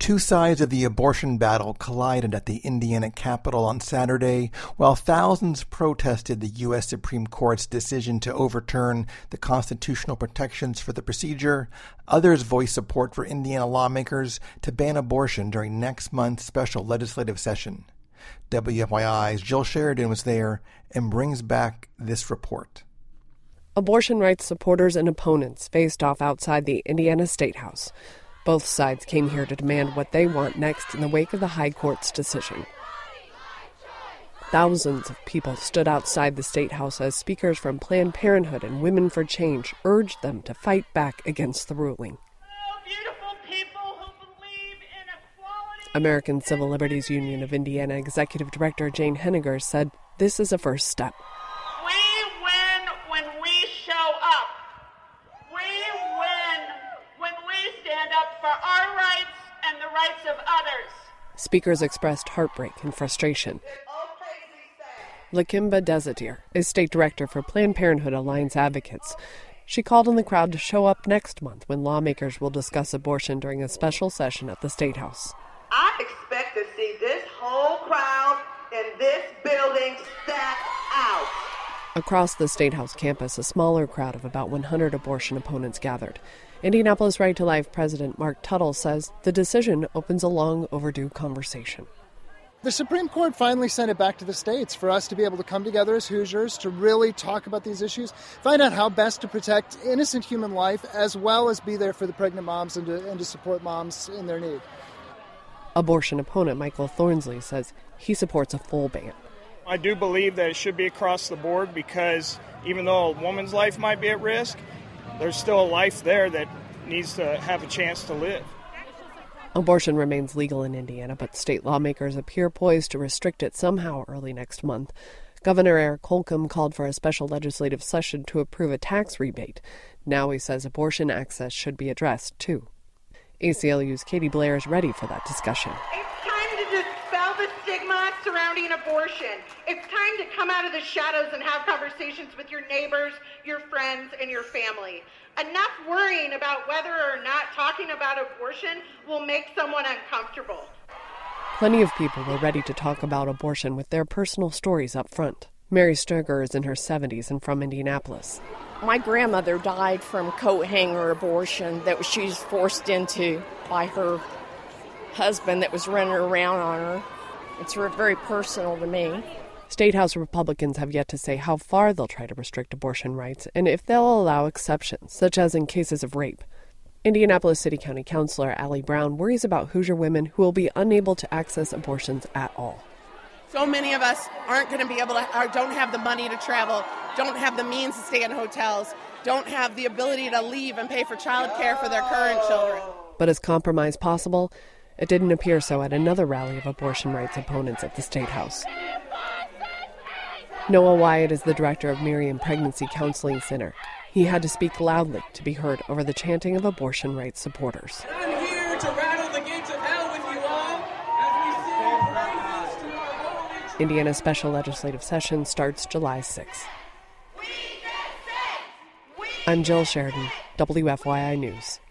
Two sides of the abortion battle collided at the Indiana Capitol on Saturday, while thousands protested the U.S. Supreme Court's decision to overturn the constitutional protections for the procedure. Others voiced support for Indiana lawmakers to ban abortion during next month's special legislative session. WFYI's Jill Sheridan was there and brings back this report. Abortion rights supporters and opponents faced off outside the Indiana State House. Both sides came here to demand what they want next in the wake of the High Court's decision. Thousands of people stood outside the State House as speakers from Planned Parenthood and Women for Change urged them to fight back against the ruling. American Civil Liberties Union of Indiana Executive Director Jane Henniger said this is a first step. We win when we show up. We win when we stand up for our rights and the rights of others. Speakers expressed heartbreak and frustration. Lakimba Desadier is state director for Planned Parenthood Alliance Advocates. She called on the crowd to show up next month when lawmakers will discuss abortion during a special session at the State House. I expect to see this whole crowd in this building step out. Across the State House campus, a smaller crowd of about 100 abortion opponents gathered. Indianapolis Right to Life President Mark Tuttle says the decision opens a long overdue conversation. The Supreme Court finally sent it back to the states for us to be able to come together as Hoosiers to really talk about these issues, find out how best to protect innocent human life, as well as be there for the pregnant moms and to support moms in their need. Abortion opponent Michael Thornsley says he supports a full ban. I do believe that it should be across the board because even though a woman's life might be at risk, there's still a life there that needs to have a chance to live. Abortion remains legal in Indiana, but state lawmakers appear poised to restrict it somehow early next month. Governor Eric Holcomb called for a special legislative session to approve a tax rebate. Now he says abortion access should be addressed, too. ACLU's Katie Blair is ready for that discussion. It's time to dispel the stigma surrounding abortion. It's time to come out of the shadows and have conversations with your neighbors, your friends, and your family. Enough worrying about whether or not talking about abortion will make someone uncomfortable. Plenty of people were ready to talk about abortion with their personal stories up front. Mary Sturger is in her 70s and from Indianapolis. My grandmother died from coat hanger abortion that she was forced into by her husband that was running around on her. It's very personal to me. State House Republicans have yet to say how far they'll try to restrict abortion rights and if they'll allow exceptions, such as in cases of rape. Indianapolis City County Councilor Allie Brown worries about Hoosier women who will be unable to access abortions at all. So many of us aren't going to be able to, or don't have the money to travel, don't have the means to stay in hotels, don't have the ability to leave and pay for child care for their current children. But is compromise possible? It didn't appear so at another rally of abortion rights opponents at the State House. Noah Wyatt is the director of Miriam Pregnancy Counseling Center. He had to speak loudly to be heard over the chanting of abortion rights supporters. I'm here to rattle the gates of hell with you all as we sing praises to our holy. Indiana's special legislative session starts July 6th. I'm Jill Sheridan, WFYI News.